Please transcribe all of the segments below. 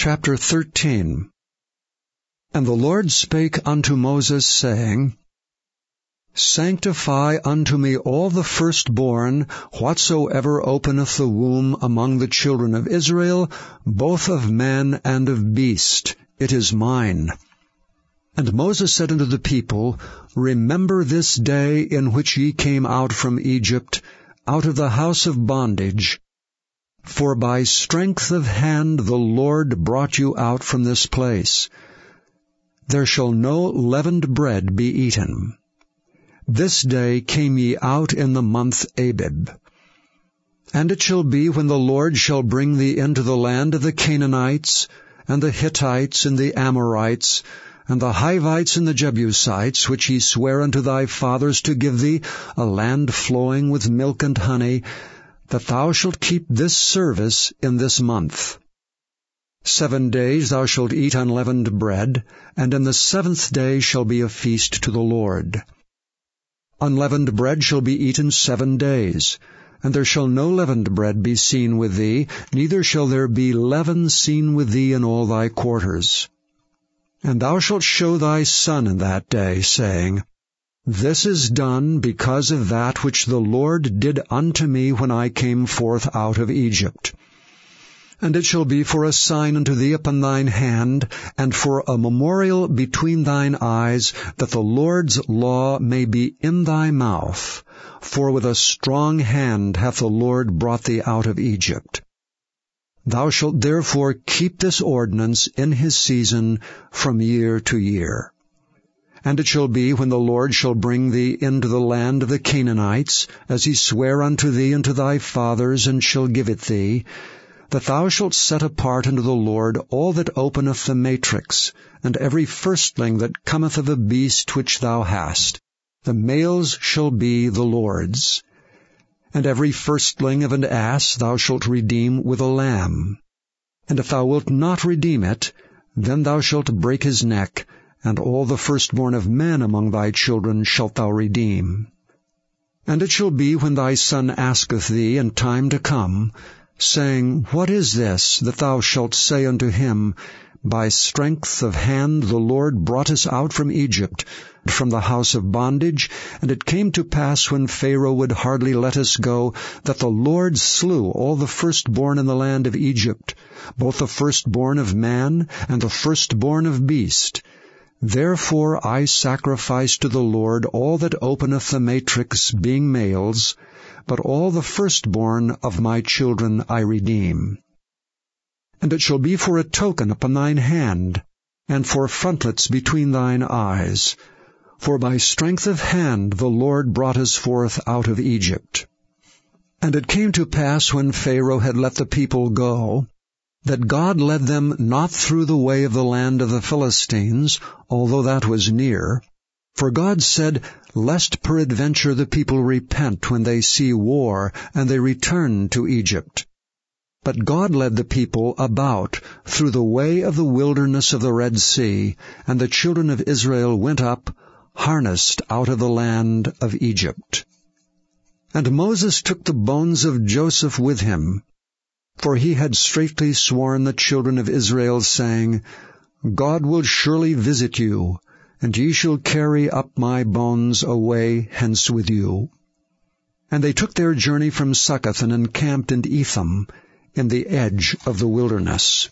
Chapter 13. And the Lord spake unto Moses, saying, Sanctify unto me all the firstborn, whatsoever openeth the womb among the children of Israel, both of man and of beast. It is mine. And Moses said unto the people, Remember this day in which ye came out from Egypt, out of the house of bondage. For by strength of hand the Lord brought you out from this place. There shall no leavened bread be eaten. This day came ye out in the month Abib. And it shall be, when the Lord shall bring thee into the land of the Canaanites, and the Hittites, and the Amorites, and the Hivites, and the Jebusites, which he sware unto thy fathers to give thee, a land flowing with milk and honey, that thou shalt keep this service in this month. 7 days thou shalt eat unleavened bread, and in the 7th day shall be a feast to the Lord. Unleavened bread shall be eaten 7 days, and there shall no leavened bread be seen with thee, neither shall there be leaven seen with thee in all thy quarters. And thou shalt show thy son in that day, saying, This is done because of that which the Lord did unto me when I came forth out of Egypt. And it shall be for a sign unto thee upon thine hand, and for a memorial between thine eyes, that the Lord's law may be in thy mouth. For with a strong hand hath the Lord brought thee out of Egypt. Thou shalt therefore keep this ordinance in his season from year to year. And it shall be, when the Lord shall bring thee into the land of the Canaanites, as he sware unto thee and to thy fathers, and shall give it thee, that thou shalt set apart unto the Lord all that openeth the matrix, and every firstling that cometh of a beast which thou hast. The males shall be the Lord's. And every firstling of an ass thou shalt redeem with a lamb. And if thou wilt not redeem it, then thou shalt break his neck, and all the firstborn of men among thy children shalt thou redeem. And it shall be, when thy son asketh thee in time to come, saying, What is this? That thou shalt say unto him, By strength of hand the Lord brought us out from Egypt, from the house of bondage. And it came to pass, when Pharaoh would hardly let us go, that the Lord slew all the firstborn in the land of Egypt, both the firstborn of man and the firstborn of beast. Therefore I sacrifice to the Lord all that openeth the matrix, being males, but all the firstborn of my children I redeem. And it shall be for a token upon thine hand, and for frontlets between thine eyes. For by strength of hand the Lord brought us forth out of Egypt. And it came to pass, when Pharaoh had let the people go, that God led them not through the way of the land of the Philistines, although that was near. For God said, Lest peradventure the people repent when they see war, and they return to Egypt. But God led the people about through the way of the wilderness of the Red Sea, and the children of Israel went up, harnessed out of the land of Egypt. And Moses took the bones of Joseph with him, for he had straitly sworn the children of Israel, saying, God will surely visit you, and ye shall carry up my bones away hence with you. And they took their journey from Succoth, and encamped in Etham, in the edge of the wilderness.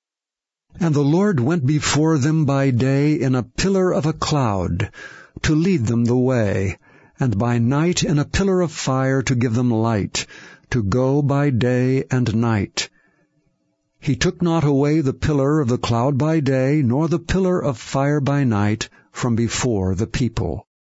And the Lord went before them by day in a pillar of a cloud, to lead them the way, and by night in a pillar of fire to give them light, to go by day and night. He took not away the pillar of the cloud by day, nor the pillar of fire by night, from before the people.